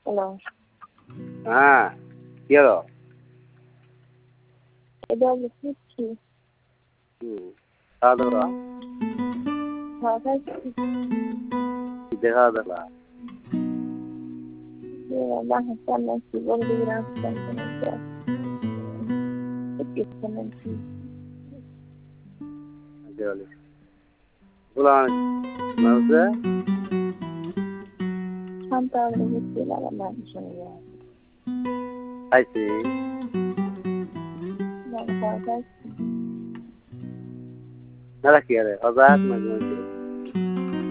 Hello. হ্যাঁ, কি হলো? এটা বুঝছি। খাওয়া দাওয়া খাওয়া খাইছি। দেখা দাওয়া Lahas naman siguro bilang sa Ikit naman si Diwali বলা মাঝে Santa Lucia naman siya. খাইছি Nagkakasya. না কি আরে হজাক মাঝে মাঝে